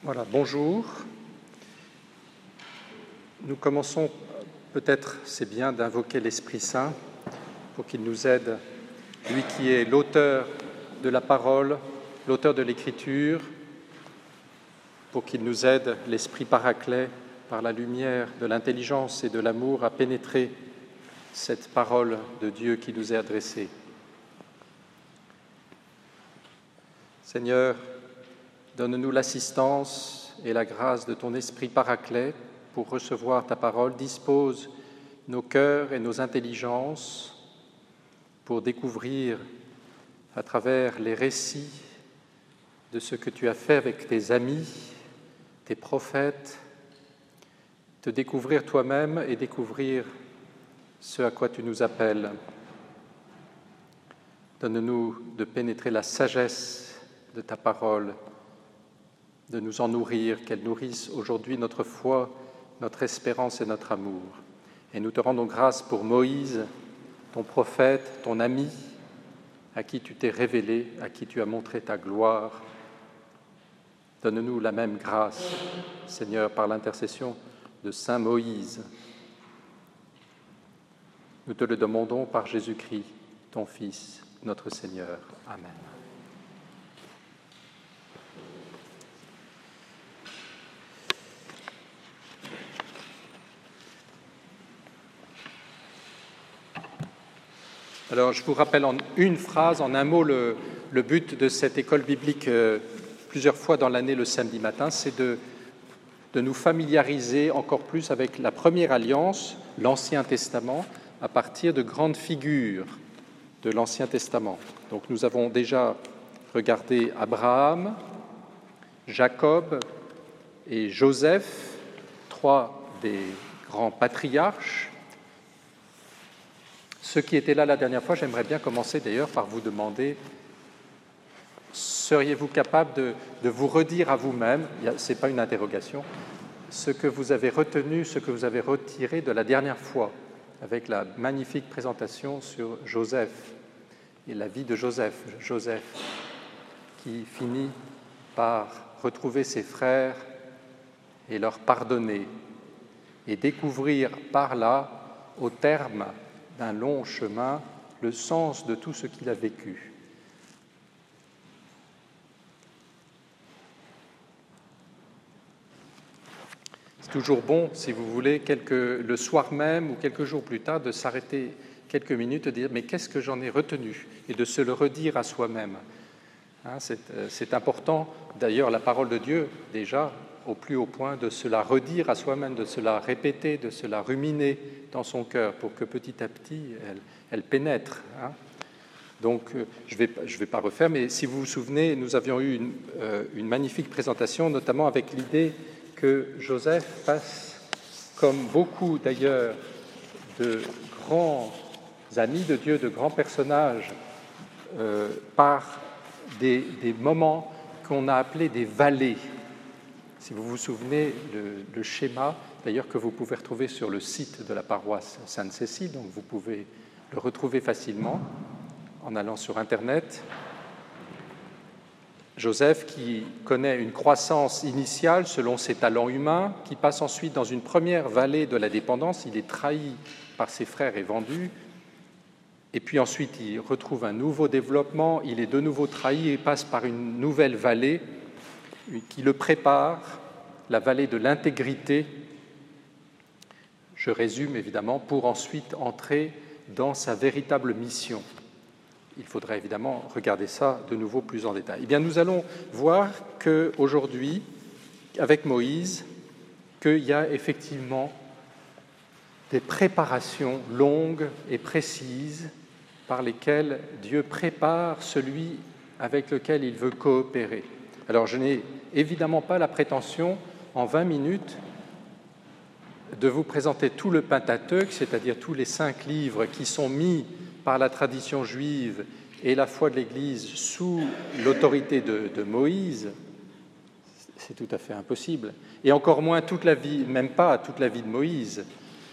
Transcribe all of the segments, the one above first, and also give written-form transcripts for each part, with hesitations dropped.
Voilà, bonjour. Nous commençons, peut-être c'est bien d'invoquer l'Esprit Saint pour qu'il nous aide, lui qui est l'auteur de la parole, l'auteur de l'Écriture, pour qu'il nous aide, l'Esprit Paraclet, par la lumière de l'intelligence et de l'amour, à pénétrer cette parole de Dieu qui nous est adressée. Seigneur, donne-nous l'assistance et la grâce de ton Esprit Paraclet pour recevoir ta parole. Dispose nos cœurs et nos intelligences pour découvrir à travers les récits de ce que tu as fait avec tes amis, tes prophètes, te découvrir toi-même et découvrir ce à quoi tu nous appelles. Donne-nous de pénétrer la sagesse de ta parole, de nous en nourrir, qu'elle nourrisse aujourd'hui notre foi, notre espérance et notre amour. Et nous te rendons grâce pour Moïse, ton prophète, ton ami, à qui tu t'es révélé, à qui tu as montré ta gloire. Donne-nous la même grâce, Seigneur, par l'intercession de Saint Moïse. Nous te le demandons par Jésus-Christ, ton Fils, notre Seigneur. Amen. Alors, je vous rappelle en une phrase, en un mot, le but de cette école biblique plusieurs fois dans l'année le samedi matin, c'est de nous familiariser encore plus avec la première alliance, l'Ancien Testament, à partir de grandes figures de l'Ancien Testament. Donc, nous avons déjà regardé Abraham, Jacob et Joseph, trois des grands patriarches. Ceux qui étaient là la dernière fois, j'aimerais bien commencer d'ailleurs par vous demander, seriez-vous capable de vous redire à vous-même, ce n'est pas une interrogation, ce que vous avez retenu, ce que vous avez retiré de la dernière fois, avec la magnifique présentation sur Joseph et la vie de Joseph. Joseph qui finit par retrouver ses frères et leur pardonner et découvrir par là, au terme d'un long chemin, le sens de tout ce qu'il a vécu. C'est toujours bon, si vous voulez, le soir même ou quelques jours plus tard, de s'arrêter quelques minutes et de dire « mais qu'est-ce que j'en ai retenu ?» et de se le redire à soi-même. C'est important, d'ailleurs, la parole de Dieu, déjà, au plus haut point, de se la redire à soi-même, de se la répéter, de se la ruminer dans son cœur pour que petit à petit, elle pénètre. Donc, je vais pas refaire, mais si vous vous souvenez, nous avions eu une magnifique présentation, notamment avec l'idée que Joseph passe, comme beaucoup d'ailleurs de grands amis de Dieu, de grands personnages, par des moments qu'on a appelés des vallées. Si vous vous souvenez, le schéma, d'ailleurs, que vous pouvez retrouver sur le site de la paroisse Sainte-Cécile, donc vous pouvez le retrouver facilement en allant sur Internet. Joseph qui connaît une croissance initiale selon ses talents humains, qui passe ensuite dans une première vallée de la dépendance, il est trahi par ses frères et vendu, et puis ensuite il retrouve un nouveau développement, il est de nouveau trahi et passe par une nouvelle vallée qui le prépare, la vallée de l'intégrité, je résume évidemment, pour ensuite entrer dans sa véritable mission. Il faudrait évidemment regarder ça de nouveau plus en détail. Eh bien, nous allons voir qu'aujourd'hui, avec Moïse, qu'il y a effectivement des préparations longues et précises par lesquelles Dieu prépare celui avec lequel il veut coopérer. Alors, je n'ai évidemment pas la prétention, en 20 minutes, de vous présenter tout le Pentateuque, c'est-à-dire tous les 5 livres qui sont mis par la tradition juive et la foi de l'Église sous l'autorité de Moïse. C'est tout à fait impossible. Et encore moins toute la vie, même pas toute la vie de Moïse.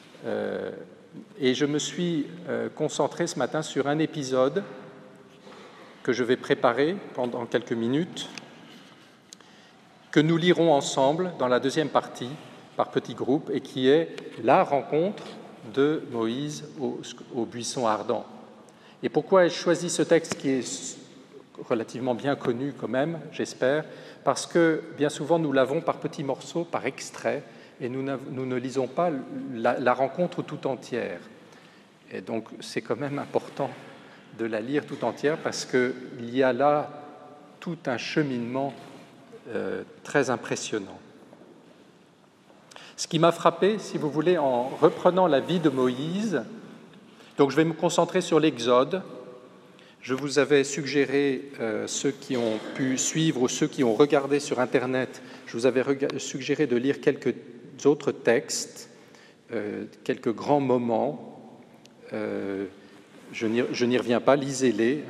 Et je me suis concentré ce matin sur un épisode que je vais préparer pendant quelques minutes que nous lirons ensemble dans la deuxième partie, par petits groupes, et qui est la rencontre de Moïse au buisson ardent. Et pourquoi ai-je choisi ce texte qui est relativement bien connu quand même, j'espère, parce que bien souvent nous l'avons par petits morceaux, par extraits, et nous ne lisons pas la rencontre tout entière. Et donc c'est quand même important de la lire tout entière parce qu'il y a là tout un cheminement très impressionnant. Ce qui m'a frappé, si vous voulez, en reprenant la vie de Moïse, donc je vais me concentrer sur l'Exode. Je vous avais suggéré, ceux qui ont pu suivre ou ceux qui ont regardé sur Internet, je vous avais suggéré de lire quelques autres textes, quelques grands moments. Je n'y reviens pas, lisez-les.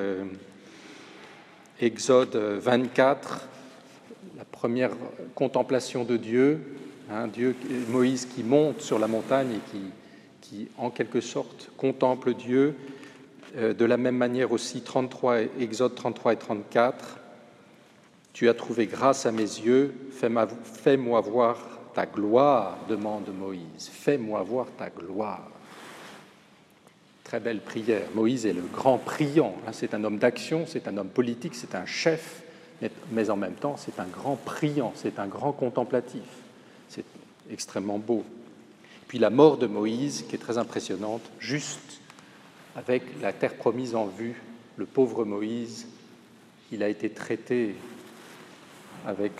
Exode 24, la première contemplation de Dieu, Moïse qui monte sur la montagne et qui en quelque sorte contemple Dieu. De la même manière aussi, Exode 33 et 34, « Tu as trouvé grâce à mes yeux, fais-moi voir ta gloire, demande Moïse, fais-moi voir ta gloire. » Très belle prière. Moïse est le grand priant, c'est un homme d'action, c'est un homme politique, c'est un chef, mais en même temps, c'est un grand priant, c'est un grand contemplatif. C'est extrêmement beau. Puis la mort de Moïse, qui est très impressionnante, juste avec la terre promise en vue, le pauvre Moïse, il a été traité avec,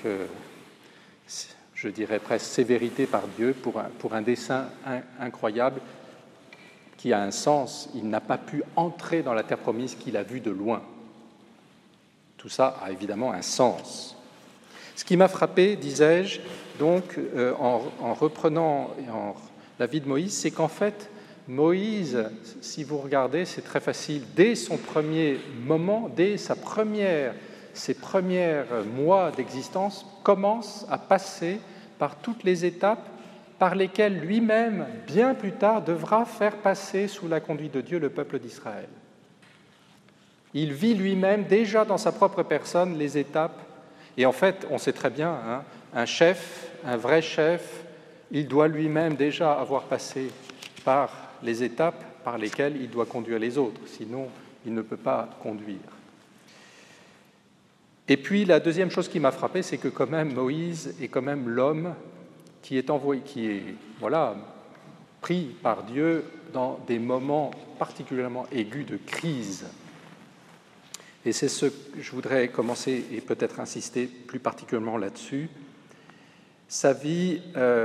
je dirais presque sévérité par Dieu pour un dessein incroyable qui a un sens. Il n'a pas pu entrer dans la terre promise qu'il a vue de loin. Tout ça a évidemment un sens. Ce qui m'a frappé, disais-je, donc, en reprenant la vie de Moïse, c'est qu'en fait, Moïse, si vous regardez, c'est très facile, dès son premier moment, dès ses premiers mois d'existence, commence à passer par toutes les étapes par lesquelles lui-même, bien plus tard, devra faire passer sous la conduite de Dieu le peuple d'Israël. Il vit lui-même, déjà dans sa propre personne, les étapes. Et en fait, on sait très bien, un chef, un vrai chef, il doit lui-même déjà avoir passé par les étapes par lesquelles il doit conduire les autres, sinon il ne peut pas conduire. Et puis la deuxième chose qui m'a frappé, c'est que quand même Moïse est quand même l'homme qui est pris par Dieu dans des moments particulièrement aigus de crise. Et c'est ce que je voudrais commencer et peut-être insister plus particulièrement là-dessus. Sa vie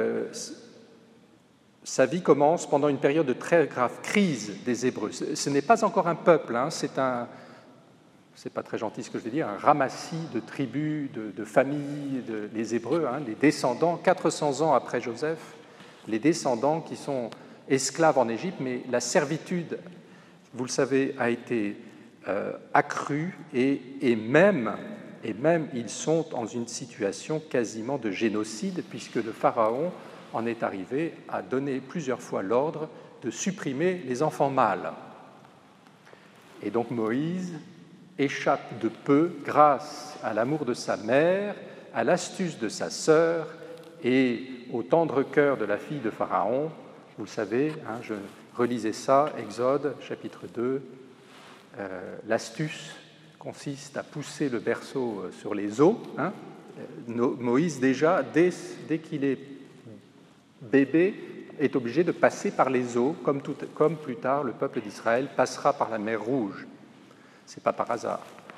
commence pendant une période de très grave crise des Hébreux. Ce n'est pas encore un peuple, c'est pas très gentil ce que je vais dire, un ramassis de tribus, de familles, les Hébreux, les descendants, 400 ans après Joseph, les descendants qui sont esclaves en Égypte, mais la servitude, vous le savez, a été accrue et même ils sont dans une situation quasiment de génocide, puisque le Pharaon en est arrivé à donner plusieurs fois l'ordre de supprimer les enfants mâles. Et donc Moïse échappe de peu grâce à l'amour de sa mère, à l'astuce de sa sœur et au tendre cœur de la fille de Pharaon. Vous le savez, je relisais ça, Exode, chapitre 2. L'astuce consiste à pousser le berceau sur les eaux. Moïse, déjà, dès qu'il est bébé, est obligé de passer par les eaux, comme plus tard le peuple d'Israël passera par la mer Rouge. Ce n'est pas par hasard.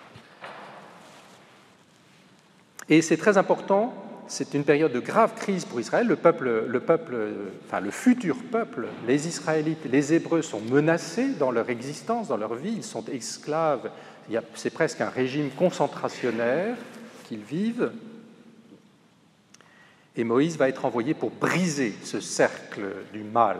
Et c'est très important, c'est une période de grave crise pour Israël. Le futur peuple, les Israélites, les Hébreux sont menacés dans leur existence, dans leur vie. Ils sont esclaves. C'est presque un régime concentrationnaire qu'ils vivent. Et Moïse va être envoyé pour briser ce cercle du mal.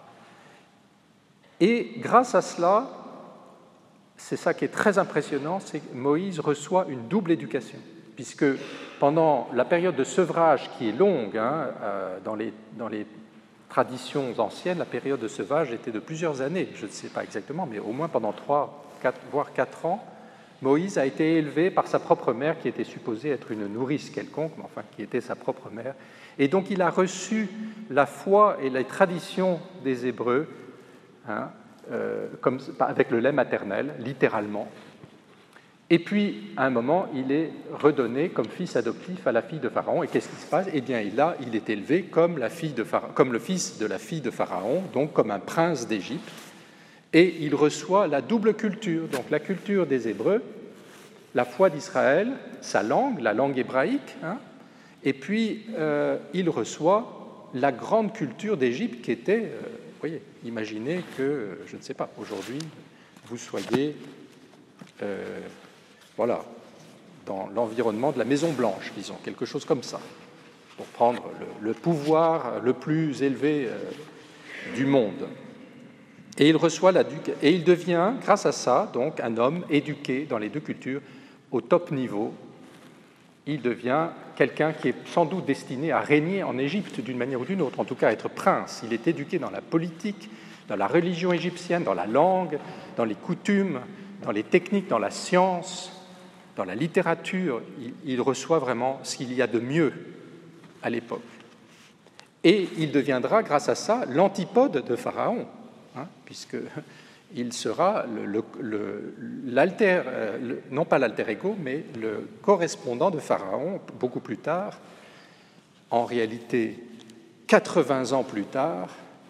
Et grâce à cela, c'est ça qui est très impressionnant, c'est que Moïse reçoit une double éducation, puisque pendant la période de sevrage qui est longue, dans les traditions anciennes, la période de sevrage était de plusieurs années, je ne sais pas exactement, mais au moins pendant 3, 4, voire 4 ans, Moïse a été élevé par sa propre mère, qui était supposée être une nourrice quelconque, mais enfin qui était sa propre mère. Et donc il a reçu la foi et les traditions des Hébreux, avec le lait maternel, littéralement. Et puis, à un moment, il est redonné comme fils adoptif à la fille de Pharaon. Et qu'est-ce qui se passe ? Eh bien, il est élevé comme le fils de la fille de Pharaon, donc comme un prince d'Égypte. Et il reçoit la double culture, donc la culture des Hébreux, la foi d'Israël, sa langue, la langue hébraïque, et puis il reçoit la grande culture d'Égypte qui était, vous voyez, imaginez que, je ne sais pas, aujourd'hui, vous soyez dans l'environnement de la Maison Blanche, disons, quelque chose comme ça, pour prendre le pouvoir le plus élevé du monde. Et il reçoit et il devient, grâce à ça, donc un homme éduqué dans les deux cultures au top niveau. Il devient quelqu'un qui est sans doute destiné à régner en Égypte d'une manière ou d'une autre, en tout cas à être prince. Il est éduqué dans la politique, dans la religion égyptienne, dans la langue, dans les coutumes, dans les techniques, dans la science, dans la littérature. Il reçoit vraiment ce qu'il y a de mieux à l'époque. Et il deviendra, grâce à ça, l'antipode de Pharaon, puisqu'il sera non pas l'alter ego, mais le correspondant de Pharaon beaucoup plus tard, en réalité 80 ans plus tard,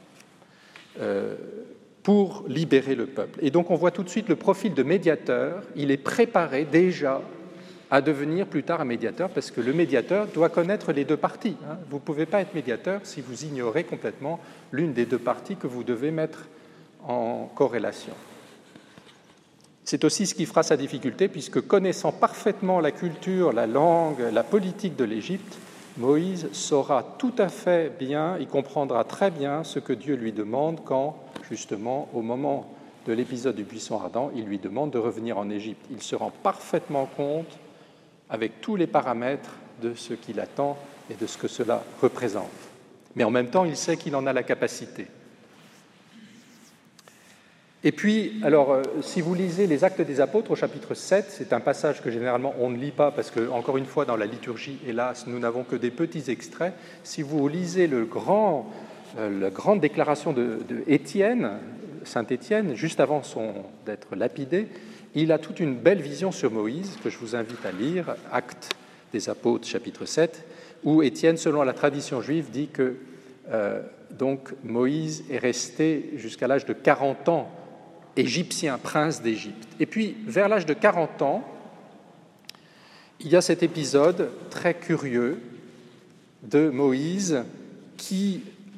pour libérer le peuple. Et donc on voit tout de suite le profil de médiateur, il est préparé déjà à devenir plus tard un médiateur, parce que le médiateur doit connaître les deux parties. Vous ne pouvez pas être médiateur si vous ignorez complètement l'une des deux parties que vous devez mettre en corrélation. C'est aussi ce qui fera sa difficulté, puisque connaissant parfaitement la culture, la langue, la politique de l'Égypte, Moïse saura tout à fait bien, il comprendra très bien ce que Dieu lui demande quand, justement, au moment de l'épisode du buisson ardent, il lui demande de revenir en Égypte. Il se rend parfaitement compte, avec tous les paramètres, de ce qu'il attend et de ce que cela représente. Mais en même temps, il sait qu'il en a la capacité. Et puis, alors, si vous lisez les Actes des Apôtres au chapitre 7, c'est un passage que généralement on ne lit pas parce que, encore une fois, dans la liturgie, hélas, nous n'avons que des petits extraits. Si vous lisez la grande déclaration de Étienne, Saint Étienne, juste avant d'être lapidé, il a toute une belle vision sur Moïse que je vous invite à lire, Actes des Apôtres, chapitre 7, où Étienne, selon la tradition juive, dit que donc Moïse est resté jusqu'à l'âge de 40 ans égyptien, prince d'Égypte. Et puis, vers l'âge de 40 ans, il y a cet épisode très curieux de Moïse qui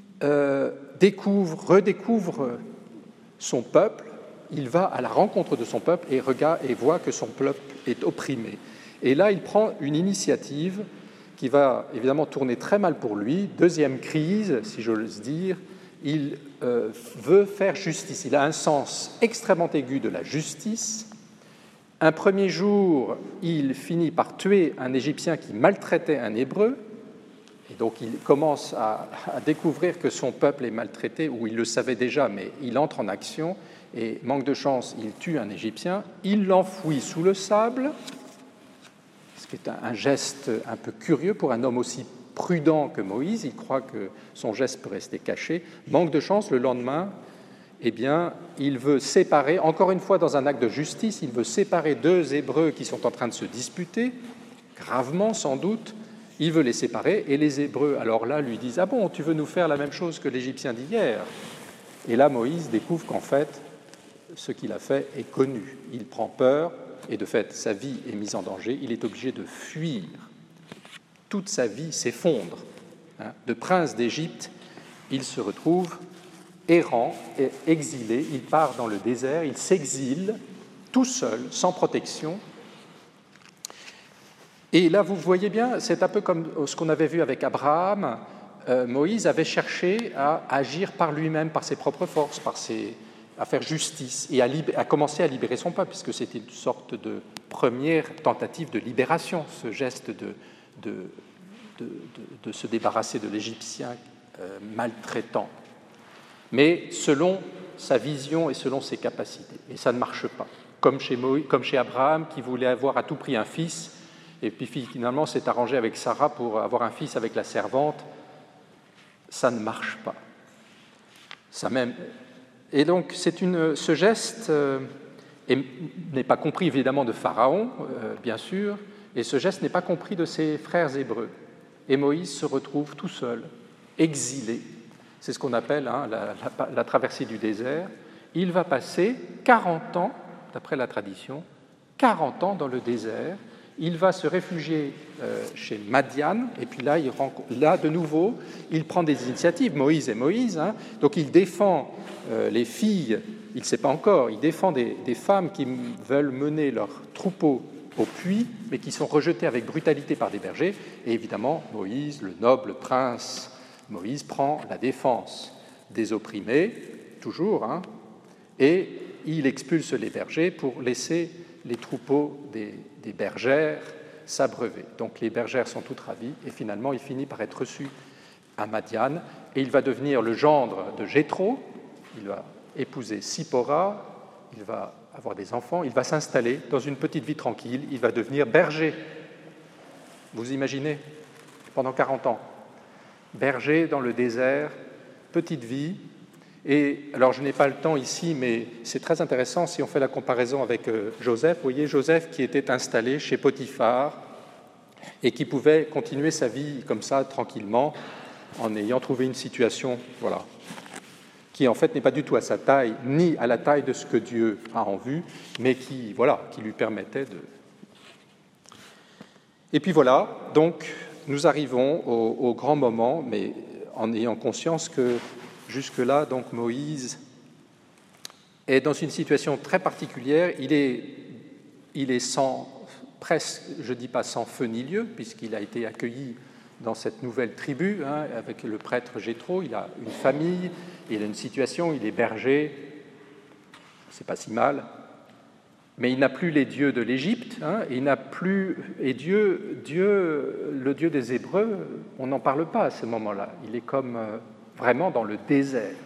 redécouvre son peuple. Il va à la rencontre de son peuple et voit que son peuple est opprimé. Et là, il prend une initiative qui va évidemment tourner très mal pour lui. Deuxième crise, si j'ose dire, il veut faire justice. Il a un sens extrêmement aigu de la justice. Un premier jour, il finit par tuer un Égyptien qui maltraitait un Hébreu. Et donc, il commence à découvrir que son peuple est maltraité, ou il le savait déjà, mais il entre en action. Et manque de chance, il tue un Égyptien. Il l'enfouit sous le sable, ce qui est un geste un peu curieux pour un homme aussi prudent que Moïse. Il croit que son geste peut rester caché. Manque de chance, le lendemain, eh bien, il veut séparer, encore une fois dans un acte de justice, il veut séparer deux Hébreux qui sont en train de se disputer, gravement sans doute. Il veut les séparer, et les Hébreux, alors là, lui disent « Ah bon, tu veux nous faire la même chose que l'Égyptien d'hier ?» Et là, Moïse découvre qu'en fait, ce qu'il a fait est connu. Il prend peur, et de fait, sa vie est mise en danger. Il est obligé de fuir. Toute sa vie s'effondre. De prince d'Égypte, il se retrouve errant et exilé. Il part dans le désert, il s'exile tout seul, sans protection. Et là, vous voyez bien, c'est un peu comme ce qu'on avait vu avec Abraham. Moïse avait cherché à agir par lui-même, par ses propres forces, à faire justice et à commencer à libérer son peuple, puisque c'était une sorte de première tentative de libération, ce geste de se débarrasser de l'Égyptien maltraitant. Mais selon sa vision et selon ses capacités. Et ça ne marche pas. comme chez Abraham, qui voulait avoir à tout prix un fils, et puis finalement s'est arrangé avec Sarah pour avoir un fils avec la servante. Ça ne marche pas. Et donc, ce geste n'est pas compris évidemment de Pharaon, bien sûr, et ce geste n'est pas compris de ses frères hébreux. Et Moïse se retrouve tout seul, exilé. C'est ce qu'on appelle la traversée du désert. Il va passer 40 ans, d'après la tradition, 40 ans dans le désert. Il va se réfugier chez Madian, et puis là, de nouveau, il prend des initiatives. Moïse est Moïse, donc il défend les filles, il ne sait pas encore, il défend des femmes qui veulent mener leur troupeau au puits, mais qui sont rejetées avec brutalité par des bergers. Et évidemment, Moïse, le noble prince Moïse, prend la défense des opprimés, toujours, et il expulse les bergers pour laisser les troupeaux des bergères s'abreuver. Donc les bergères sont toutes ravies, et finalement il finit par être reçu à Madian, et il va devenir le gendre de Jéthro, il va épouser Sipora, il va avoir des enfants, il va s'installer dans une petite vie tranquille, il va devenir berger. Vous imaginez, pendant 40 ans, berger dans le désert, petite vie. Et alors, je n'ai pas le temps ici, mais c'est très intéressant si on fait la comparaison avec Joseph. Vous voyez, Joseph qui était installé chez Potiphar et qui pouvait continuer sa vie comme ça, tranquillement, en ayant trouvé une situation, voilà, qui en fait n'est pas du tout à sa taille, ni à la taille de ce que Dieu a en vue, mais qui lui permettait de... Et puis voilà, donc nous arrivons au grand moment, mais en ayant conscience que jusque-là, donc Moïse est dans une situation très particulière. Il est sans, presque, je ne dis pas sans feu ni lieu, puisqu'il a été accueilli dans cette nouvelle tribu, avec le prêtre Jéthro. Il a une famille, il a une situation, il est berger, c'est pas si mal. Mais il n'a plus les dieux de l'Égypte, il n'a plus... Et Dieu, le Dieu des Hébreux, on n'en parle pas à ce moment-là. Il est comme vraiment dans le désert.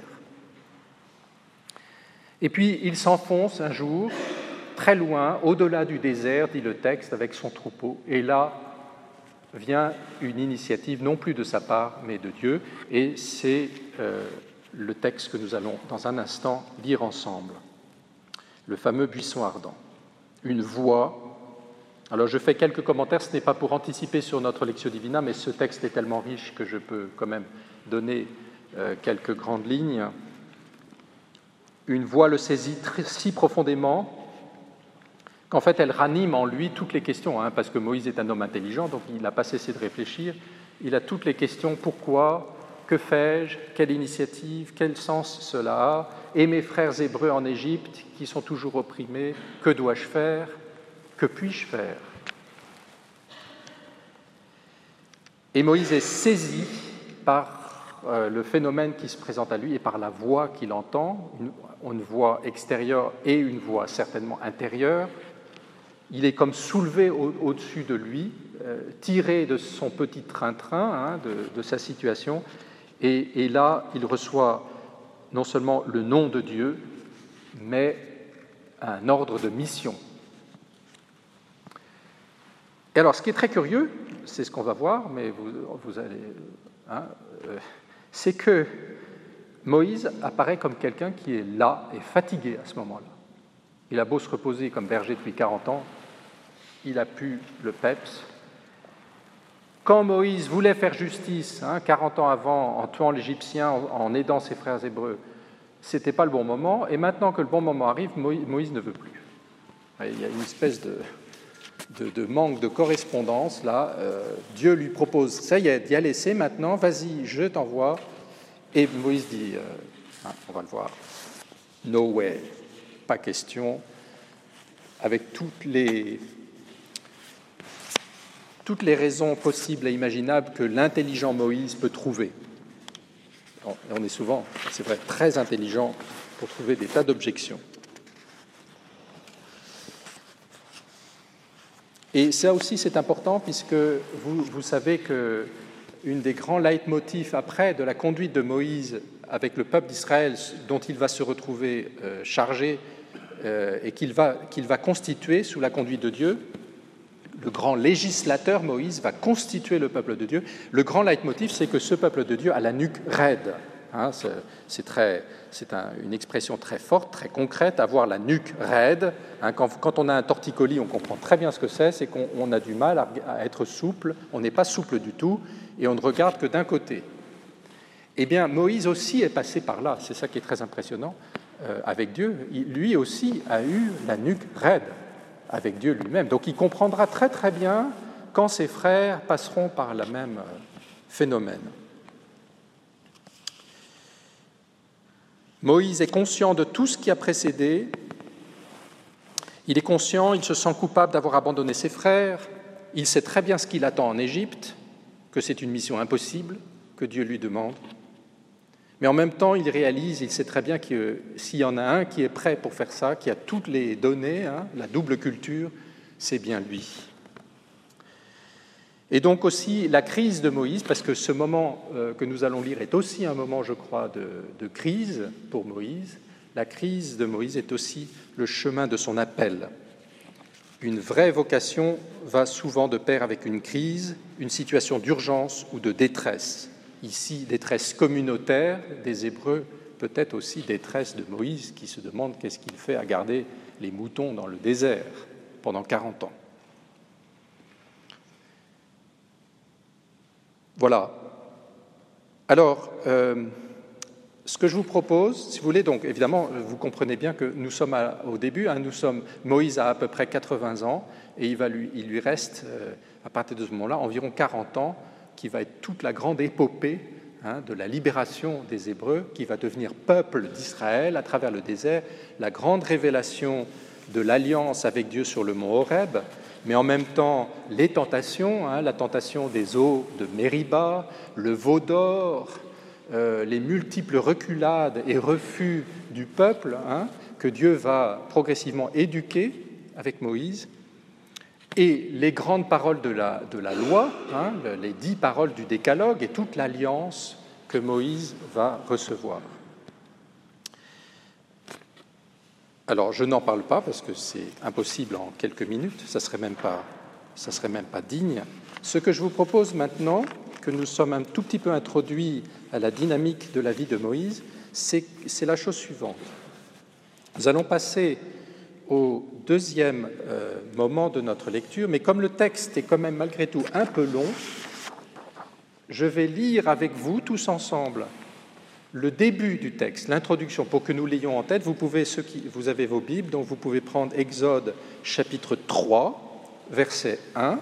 Et puis il s'enfonce un jour, très loin, au-delà du désert, dit le texte, avec son troupeau. Et là vient une initiative, non plus de sa part, mais de Dieu. Et c'est le texte que nous allons, dans un instant, lire ensemble. Le fameux buisson ardent. Une voix. Alors je fais quelques commentaires, ce n'est pas pour anticiper sur notre Lectio Divina, mais ce texte est tellement riche que je peux quand même donner quelques grandes lignes. Une voix le saisit si profondément qu'en fait elle ranime en lui toutes les questions, parce que Moïse est un homme intelligent, donc il n'a pas cessé de réfléchir. Il a toutes les questions, pourquoi ? Que fais-je ? Quelle initiative ? Quel sens cela a ? Et mes frères hébreux en Égypte, qui sont toujours opprimés, que dois-je faire ? Que puis-je faire ? Et Moïse est saisi par le phénomène qui se présente à lui et par la voix qu'il entend, une voix extérieure et une voix certainement intérieure. Il est comme soulevé au-dessus de lui, tiré de son petit train-train, de sa situation. Et là, il reçoit non seulement le nom de Dieu, mais un ordre de mission. Et alors, ce qui est très curieux, c'est ce qu'on va voir, mais vous allez... c'est que Moïse apparaît comme quelqu'un qui est là et fatigué à ce moment-là. Il a beau se reposer comme berger depuis 40 ans, il a pu le peps. Quand Moïse voulait faire justice, 40 ans avant, en tuant l'Égyptien, en aidant ses frères hébreux, ce n'était pas le bon moment. Et maintenant que le bon moment arrive, Moïse ne veut plus. Il y a une espèce de manque de correspondance, là. Dieu lui propose, ça y est, d'y aller, c'est maintenant, vas-y, je t'envoie. Et Moïse dit, on va le voir, no way, pas question, avec toutes les raisons possibles et imaginables que l'intelligent Moïse peut trouver. On est souvent, c'est vrai, très intelligent pour trouver des tas d'objections. Et ça aussi, c'est important, puisque vous savez qu'une des grands leitmotifs après de la conduite de Moïse avec le peuple d'Israël, dont il va se retrouver chargé et qu'il va constituer sous la conduite de Dieu. Le grand législateur, Moïse, va constituer le peuple de Dieu. Le grand leitmotiv, c'est que ce peuple de Dieu a la nuque raide. C'est une expression très forte, très concrète, avoir la nuque raide. Quand on a un torticolis, on comprend très bien ce que c'est qu'on a du mal à être souple, on n'est pas souple du tout, et on ne regarde que d'un côté. Eh bien, Moïse aussi est passé par là, c'est ça qui est très impressionnant avec Dieu. Lui aussi a eu la nuque raide avec Dieu lui-même. Donc il comprendra très très bien quand ses frères passeront par le même phénomène. Moïse est conscient de tout ce qui a précédé. Il est conscient, il se sent coupable d'avoir abandonné ses frères. Il sait très bien ce qu'il attend en Égypte, que c'est une mission impossible que Dieu lui demande. Mais en même temps, il sait très bien que s'il y en a un qui est prêt pour faire ça, qui a toutes les données, la double culture, c'est bien lui. Et donc aussi la crise de Moïse, parce que ce moment que nous allons lire est aussi un moment, je crois, de crise pour Moïse. La crise de Moïse est aussi le chemin de son appel. Une vraie vocation va souvent de pair avec une crise, une situation d'urgence ou de détresse. Ici, détresse communautaire des Hébreux, peut-être aussi détresse de Moïse qui se demande qu'est-ce qu'il fait à garder les moutons dans le désert pendant 40 ans. Voilà. Alors, ce que je vous propose, si vous voulez, donc évidemment, vous comprenez bien que nous sommes au début, Moïse a à peu près 80 ans, et il lui reste, à partir de ce moment-là, environ 40 ans, qui va être toute la grande épopée de la libération des Hébreux, qui va devenir peuple d'Israël à travers le désert, la grande révélation de l'alliance avec Dieu sur le mont Horeb, mais en même temps les tentations, la tentation des eaux de Mériba, le veau d'or, les multiples reculades et refus du peuple que Dieu va progressivement éduquer avec Moïse, et les grandes paroles de la loi, les 10 paroles du décalogue et toute l'alliance que Moïse va recevoir. Alors, je n'en parle pas parce que c'est impossible en quelques minutes, ça serait même pas digne. Ce que je vous propose maintenant, que nous sommes un tout petit peu introduits à la dynamique de la vie de Moïse, c'est la chose suivante. Nous allons passer au deuxième moment de notre lecture, mais comme le texte est quand même malgré tout un peu long, je vais lire avec vous tous ensemble le début du texte, l'introduction, pour que nous l'ayons en tête. Vous avez vos Bibles, donc vous pouvez prendre Exode chapitre 3, verset 1.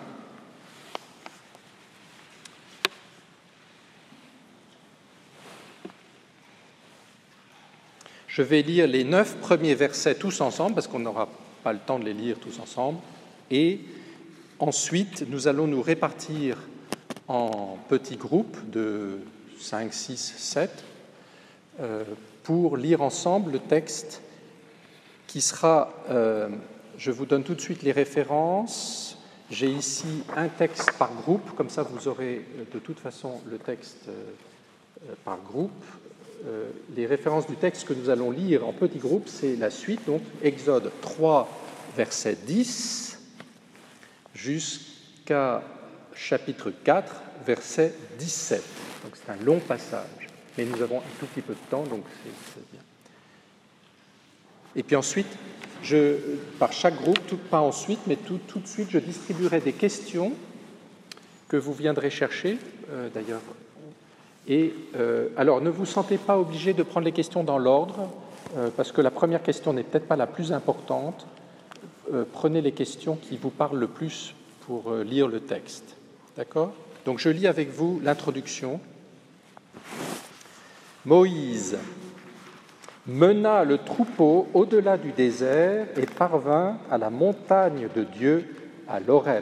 Je vais lire les 9 premiers versets tous ensemble, parce qu'on n'aura pas le temps de les lire tous ensemble. Et ensuite, nous allons nous répartir en petits groupes de 5, 6, 7 pour lire ensemble le texte qui sera... je vous donne tout de suite les références. J'ai ici un texte par groupe, comme ça vous aurez de toute façon le texte par groupe. Les références du texte que nous allons lire en petits groupes, c'est la suite, donc Exode 3, verset 10, jusqu'à chapitre 4, verset 17. Donc c'est un long passage, mais nous avons un tout petit peu de temps, donc c'est bien. Et puis ensuite, par chaque groupe, pas ensuite, mais tout de suite, je distribuerai des questions que vous viendrez chercher, d'ailleurs. Et alors, ne vous sentez pas obligé de prendre les questions dans l'ordre, parce que la première question n'est peut-être pas la plus importante. Prenez les questions qui vous parlent le plus pour lire le texte. D'accord ? Donc, je lis avec vous l'introduction. Moïse mena le troupeau au-delà du désert et parvint à la montagne de Dieu, à l'Horeb.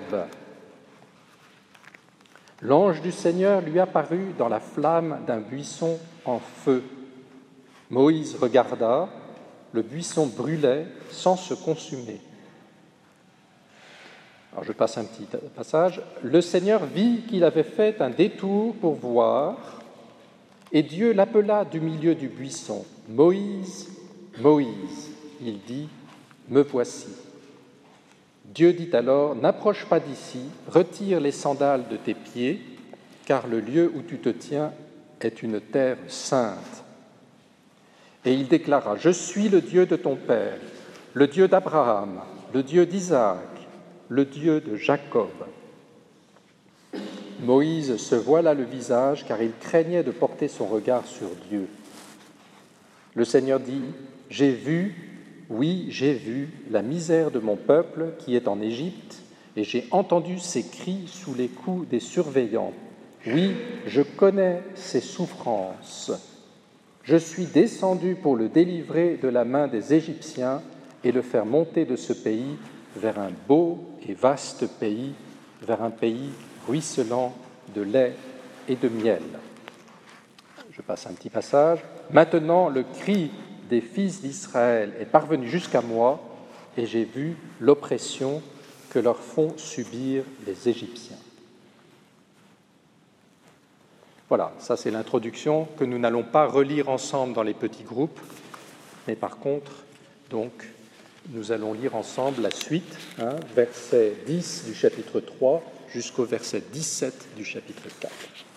L'ange du Seigneur lui apparut dans la flamme d'un buisson en feu. Moïse regarda, le buisson brûlait sans se consumer. Alors je passe un petit passage. Le Seigneur vit qu'il avait fait un détour pour voir, et Dieu l'appela du milieu du buisson. « Moïse, Moïse !» Il dit me voici. Dieu dit alors, n'approche pas d'ici, retire les sandales de tes pieds, car le lieu où tu te tiens est une terre sainte. Et il déclara, je suis le Dieu de ton père, le Dieu d'Abraham, le Dieu d'Isaac, le Dieu de Jacob. Moïse se voila le visage, car il craignait de porter son regard sur Dieu. Le Seigneur dit, j'ai vu, oui, j'ai vu la misère de mon peuple qui est en Égypte, et j'ai entendu ses cris sous les coups des surveillants. Oui, je connais ses souffrances. Je suis descendu pour le délivrer de la main des Égyptiens et le faire monter de ce pays vers un beau et vaste pays, vers un pays ruisselant de lait et de miel. Je passe un petit passage. Maintenant, le cri des fils d'Israël est parvenu jusqu'à moi, et j'ai vu l'oppression que leur font subir les Égyptiens. Voilà, ça c'est l'introduction que nous n'allons pas relire ensemble dans les petits groupes, mais par contre, donc, nous allons lire ensemble la suite, verset 10 du chapitre 3 jusqu'au verset 17 du chapitre 4.